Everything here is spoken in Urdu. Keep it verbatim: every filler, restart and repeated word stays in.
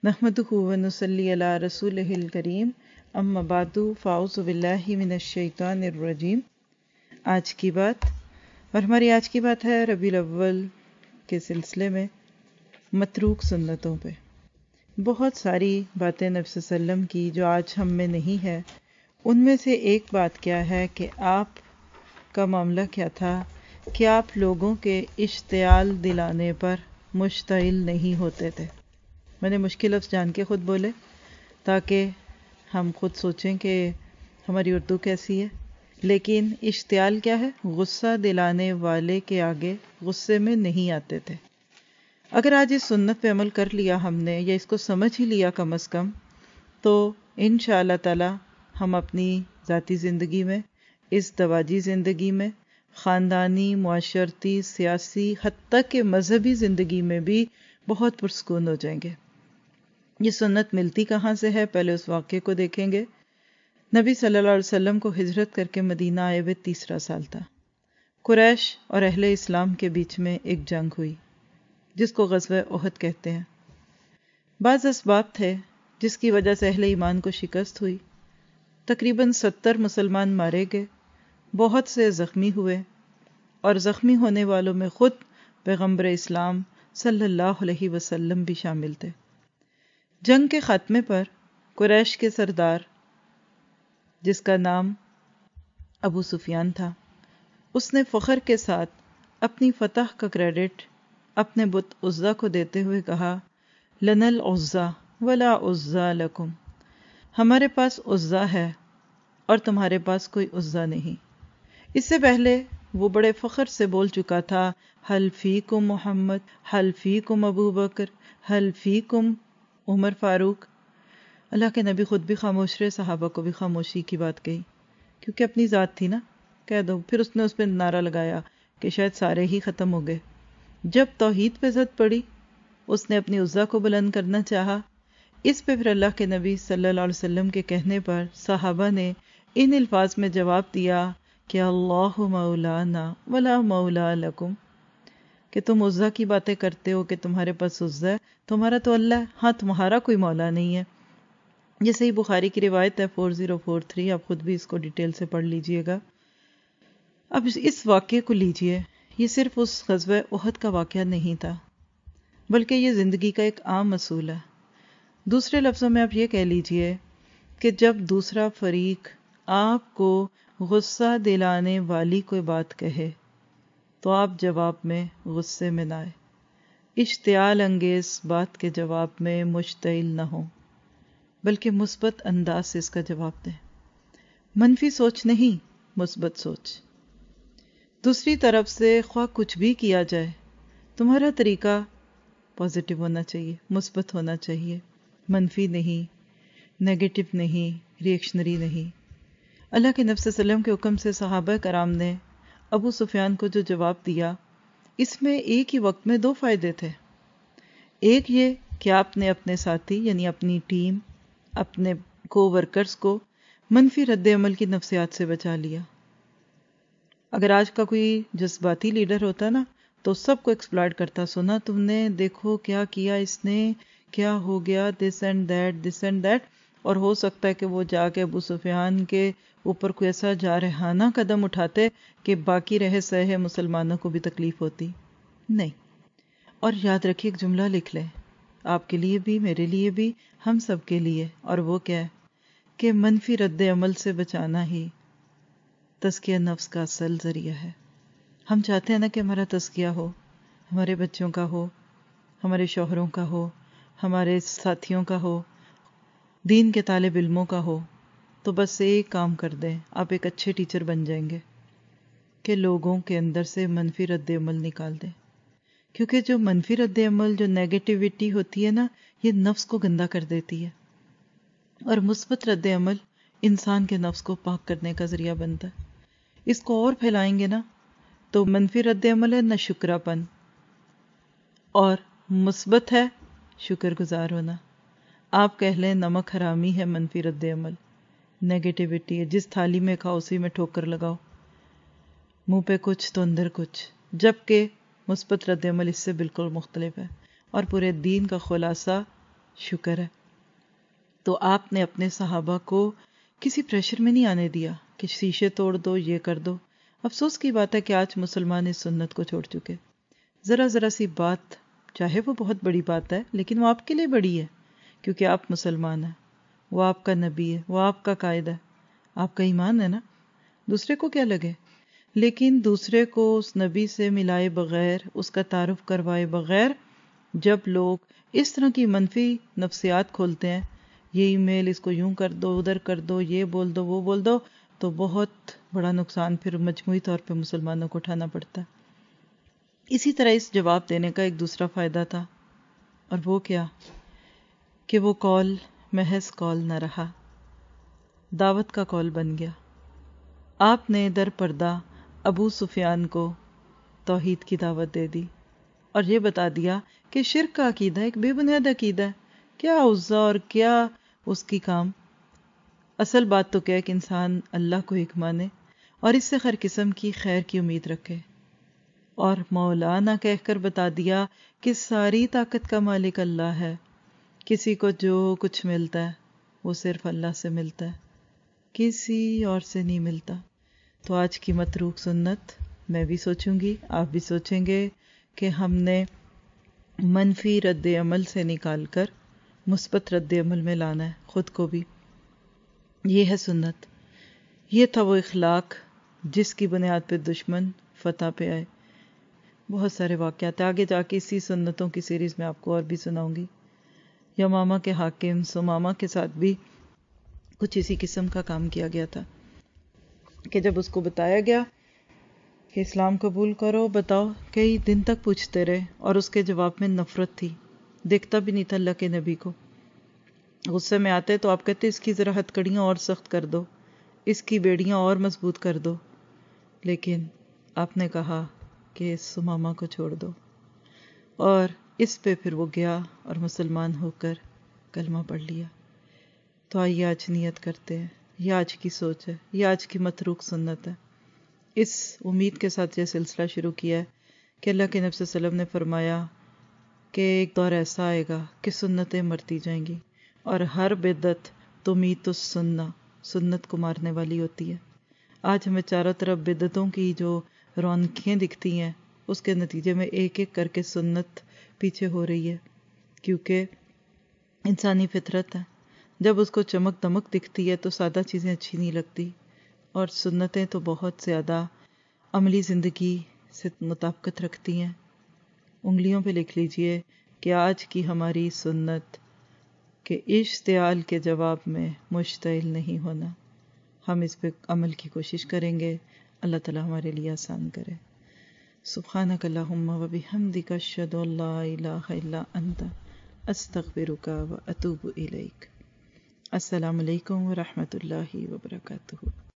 نحمدہ ونصلی علی رسولہ الکریم، اما بعد فاعوذ باللہ من الشیطان الرجیم۔ آج کی بات، اور ہماری آج کی بات ہے ربیع الاول کے سلسلے میں متروک سنتوں پہ۔ بہت ساری باتیں نبی صلی اللہ علیہ وسلم کی جو آج ہم میں نہیں ہے، ان میں سے ایک بات کیا ہے کہ آپ کا معاملہ کیا تھا کہ آپ لوگوں کے اشتعال دلانے پر مشتعل نہیں ہوتے تھے۔ میں نے مشکل لفظ جان کے خود بولے تاکہ ہم خود سوچیں کہ ہماری اردو کیسی ہے، لیکن اشتعال کیا ہے؟ غصہ دلانے والے کے آگے غصے میں نہیں آتے تھے۔ اگر آج اس سنت پہ عمل کر لیا ہم نے، یا اس کو سمجھ ہی لیا کم از کم، تو انشاءاللہ تعالی ہم اپنی ذاتی زندگی میں، اس دواجی زندگی میں، خاندانی، معاشرتی، سیاسی، حتیٰ کہ مذہبی زندگی میں بھی بہت پرسکون ہو جائیں گے۔ یہ سنت ملتی کہاں سے ہے؟ پہلے اس واقعے کو دیکھیں گے۔ نبی صلی اللہ علیہ وسلم کو ہجرت کر کے مدینہ آئے ہوئے تیسرا سال تھا۔ قریش اور اہل اسلام کے بیچ میں ایک جنگ ہوئی جس کو غزوہ احد کہتے ہیں۔ بعض اسباب تھے جس کی وجہ سے اہل ایمان کو شکست ہوئی۔ تقریباً ستر مسلمان مارے گئے، بہت سے زخمی ہوئے، اور زخمی ہونے والوں میں خود پیغمبر اسلام صلی اللہ علیہ وسلم بھی شامل تھے۔ جنگ کے خاتمے پر قریش کے سردار، جس کا نام ابو سفیان تھا، اس نے فخر کے ساتھ اپنی فتح کا کریڈٹ اپنے بت عزا کو دیتے ہوئے کہا، لنا العزا ولا عزا لکم، ہمارے پاس عزا ہے اور تمہارے پاس کوئی عزا نہیں۔ اس سے پہلے وہ بڑے فخر سے بول چکا تھا، حل فیکم محمد، حل فیکم ابو بکر، حل فیکم عمر فاروق۔ اللہ کے نبی خود بھی خاموش رہے، صحابہ کو بھی خاموشی کی بات کہی، کیونکہ اپنی ذات تھی نا، کہہ دو۔ پھر اس نے اس پہ نعرہ لگایا کہ شاید سارے ہی ختم ہو گئے۔ جب توحید پہ زد پڑی، اس نے اپنی عزا کو بلند کرنا چاہا۔ اس پہ پھر اللہ کے نبی صلی اللہ علیہ وسلم کے کہنے پر صحابہ نے ان الفاظ میں جواب دیا کہ اللہ مولانا ولا مولا لکم، کہ تم عزا کی باتیں کرتے ہو کہ تمہارے پاس عزا ہے، تمہارا تو اللہ ہے، ہاں تمہارا کوئی مولا نہیں ہے۔ یہ صحیح بخاری کی روایت ہے فور زیرو فور تھری، آپ خود بھی اس کو ڈیٹیل سے پڑھ لیجئے گا۔ اب اس واقعے کو لیجئے، یہ صرف اس غزوہ احد کا واقعہ نہیں تھا، بلکہ یہ زندگی کا ایک عام اصول ہے۔ دوسرے لفظوں میں آپ یہ کہہ لیجئے کہ جب دوسرا فریق آپ کو غصہ دلانے والی کوئی بات کہے تو آپ جواب میں غصے میں نہ آئے، اشتعال انگیز بات کے جواب میں مشتعل نہ ہو، بلکہ مثبت انداز سے اس کا جواب دیں۔ منفی سوچ نہیں، مثبت سوچ۔ دوسری طرف سے خواہ کچھ بھی کیا جائے، تمہارا طریقہ پازیٹیو ہونا چاہیے، مثبت ہونا چاہیے، منفی نہیں، نیگیٹو نہیں، ریئیکشنری نہیں۔ اللہ کے نبی صلی اللہ علیہ وسلم کے حکم سے صحابہ کرام نے ابو سفیان کو جو جواب دیا، اس میں ایک ہی وقت میں دو فائدے تھے۔ ایک یہ کہ آپ نے اپنے ساتھی یعنی اپنی ٹیم، اپنے کو ورکرز کو منفی رد عمل کی نفسیات سے بچا لیا۔ اگر آج کا کوئی جذباتی لیڈر ہوتا نا تو سب کو ایکسپلائٹ کرتا، سنا تم نے، دیکھو کیا کیا اس نے، کیا ہو گیا، this and that, this and that, اور ہو سکتا ہے کہ وہ جا کے ابو سفیان کے اوپر کوئی ایسا جارحانہ قدم اٹھاتے کہ باقی رہے سہے مسلمانوں کو بھی تکلیف ہوتی۔ نہیں۔ اور یاد رکھیے ایک جملہ لکھ لیں، آپ کے لیے بھی، میرے لیے بھی، ہم سب کے لیے، اور وہ کیا ہے کہ منفی رد عمل سے بچانا ہی تزکیہ نفس کا اصل ذریعہ ہے۔ ہم چاہتے ہیں نا کہ ہمارا تزکیہ ہو، ہمارے بچوں کا ہو، ہمارے شوہروں کا ہو، ہمارے ساتھیوں کا ہو، دین کے طالب علموں کا ہو، تو بس ایک کام کر دیں، آپ ایک اچھے ٹیچر بن جائیں گے کہ لوگوں کے اندر سے منفی رد عمل نکال دیں۔ کیونکہ جو منفی رد عمل، جو نیگیٹیوٹی ہوتی ہے نا، یہ نفس کو گندا کر دیتی ہے، اور مثبت رد عمل انسان کے نفس کو پاک کرنے کا ذریعہ بنتا ہے۔ اس کو اور پھیلائیں گے نا تو منفی رد عمل ہے نہ شکرا پن، اور مثبت ہے شکر گزار ہونا۔ آپ کہہ لیں نمک حرامی ہے منفی رد عمل، نیگیٹیوٹی ہے، جس تھالی میں کھاؤ اسی میں ٹھوکر لگاؤ، منہ پہ کچھ تو اندر کچھ، جبکہ مثبت رد عمل اس سے بالکل مختلف ہے۔ اور پورے دین کا خلاصہ شکر ہے۔ تو آپ نے اپنے صحابہ کو کسی پریشر میں نہیں آنے دیا کہ شیشے توڑ دو، یہ کر دو۔ افسوس کی بات ہے کہ آج مسلمان اس سنت کو چھوڑ چکے۔ ذرا ذرا سی بات، چاہے وہ بہت بڑی بات ہے، لیکن وہ آپ کے لیے بڑی ہے کیونکہ آپ مسلمان ہیں، وہ آپ کا نبی ہے، وہ آپ کا قائد ہے، آپ کا ایمان ہے نا۔ دوسرے کو کیا لگے، لیکن دوسرے کو اس نبی سے ملائے بغیر، اس کا تعارف کروائے بغیر جب لوگ اس طرح کی منفی نفسیات کھولتے ہیں، یہ ای میل اس کو یوں کر دو، ادھر کر دو، یہ بول دو، وہ بول دو، تو بہت بڑا نقصان پھر مجموعی طور پہ مسلمانوں کو اٹھانا پڑتا ہے۔ اسی طرح اس جواب دینے کا ایک دوسرا فائدہ تھا، اور وہ کیا کہ وہ کال محض کال نہ رہا، دعوت کا کال بن گیا۔ آپ نے در پردہ ابو سفیان کو توحید کی دعوت دے دی اور یہ بتا دیا کہ شرک کا عقیدہ ایک بے بنیاد عقیدہ ہے، کیا عزا اور کیا اس کی کام۔ اصل بات تو کیا ہے کہ انسان اللہ کو ایک مانے اور اس سے ہر قسم کی خیر کی امید رکھے، اور مولانا کہہ کر بتا دیا کہ ساری طاقت کا مالک اللہ ہے، کسی کو جو کچھ ملتا ہے وہ صرف اللہ سے ملتا ہے، کسی اور سے نہیں ملتا۔ تو آج کی متروک سنت میں بھی سوچوں گی، آپ بھی سوچیں گے کہ ہم نے منفی رد عمل سے نکال کر مثبت رد عمل میں لانا ہے خود کو بھی۔ یہ ہے سنت، یہ تھا وہ اخلاق جس کی بنیاد پہ دشمن فتح پہ آئے۔ بہت سارے واقعات آگے جا کے اسی سنتوں کی سیریز میں آپ کو اور بھی سناؤں گی۔ یمامہ کے حاکم سمامہ کے ساتھ بھی کچھ اسی قسم کا کام کیا گیا تھا کہ جب اس کو بتایا گیا کہ اسلام قبول کرو، بتاؤ، کئی دن تک پوچھتے رہے اور اس کے جواب میں نفرت تھی، دیکھتا بھی نہیں تھا اللہ کے نبی کو۔ غصے میں آتے تو آپ کہتے اس کی ذرا ہتھکڑیاں اور سخت کر دو، اس کی بیڑیاں اور مضبوط کر دو، لیکن آپ نے کہا کہ سمامہ کو چھوڑ دو، اور اس پہ پھر وہ گیا اور مسلمان ہو کر کلمہ پڑھ لیا۔ تو آئیے آج نیت کرتے ہیں، یہ آج کی سوچ ہے، یہ آج کی متروک سنت ہے۔ اس امید کے ساتھ یہ سلسلہ شروع کیا ہے کہ اللہ کے نبی صلی اللہ علیہ وسلم نے فرمایا کہ ایک دور ایسا آئے گا کہ سنتیں مرتی جائیں گی، اور ہر بدعت تمیت السنہ، سنت کو مارنے والی ہوتی ہے۔ آج ہمیں چاروں طرف بدعتوں کی جو رونقیں دکھتی ہیں، اس کے نتیجے میں ایک ایک کر کے سنت پیچھے ہو رہی ہے، کیونکہ انسانی فطرت ہے، جب اس کو چمک دمک دکھتی ہے تو سادہ چیزیں اچھی نہیں لگتی، اور سنتیں تو بہت زیادہ عملی زندگی سے مطابقت رکھتی ہیں۔ انگلیوں پہ لکھ لیجئے کہ آج کی ہماری سنت کہ اشتعال کے جواب میں مشتعل نہیں ہونا، ہم اس پہ عمل کی کوشش کریں گے، اللہ تعالیٰ ہمارے لیے آسان کرے۔ سبحانک اللہم و بحمدک اشہد ان لا الہ الا انت استغفرک و اتوب الیک۔ السلام علیکم ورحمۃ اللہ وبرکاتہ۔